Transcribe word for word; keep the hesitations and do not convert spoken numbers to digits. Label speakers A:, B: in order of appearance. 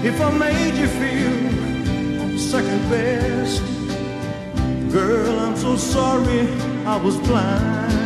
A: if I made you feel second best. Girl, I'm so sorry I was blind.